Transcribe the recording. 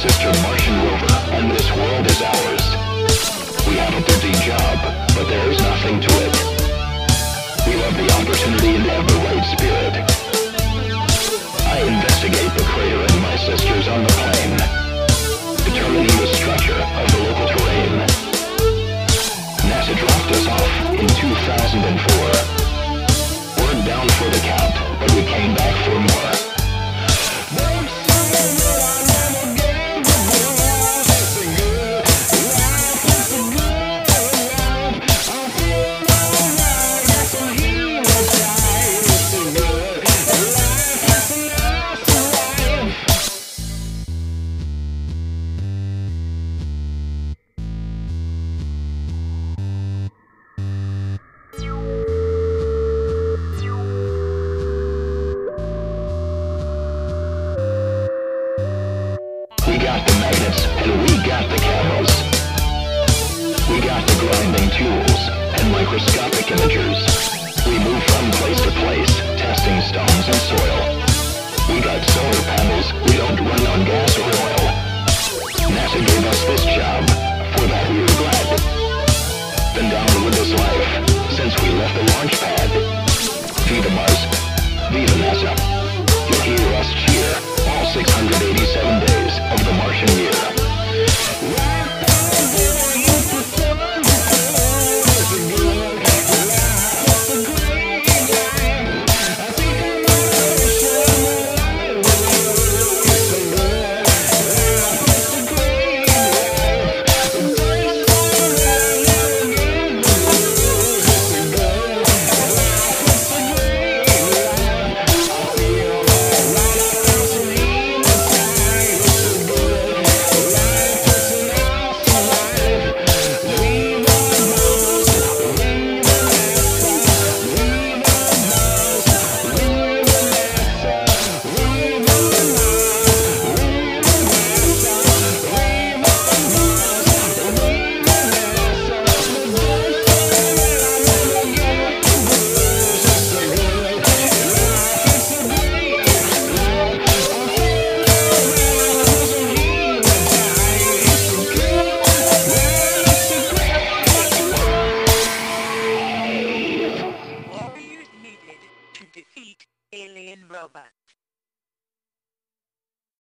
sister Martian rover, and this world is ours. We have a busy job, but there is nothing to it. We love the opportunity and have the right spirit. I investigate the crater and my sisters on the plane, determining the structure of the local terrain. NASA dropped us off in 2004. We're down for the count, but we came back for more. We got the magnets, and we got the cameras. We got the grinding tools, and microscopic imagers. We move from place to place, testing stones and soil. We got solar panels, we don't run on gas or oil. NASA gave us this job, for that we are glad. Been down with this life, since we left the launch pad. Viva Mars, Viva NASA. You'll hear us cheer, all 687 days of the Martian year. To defeat alien robot.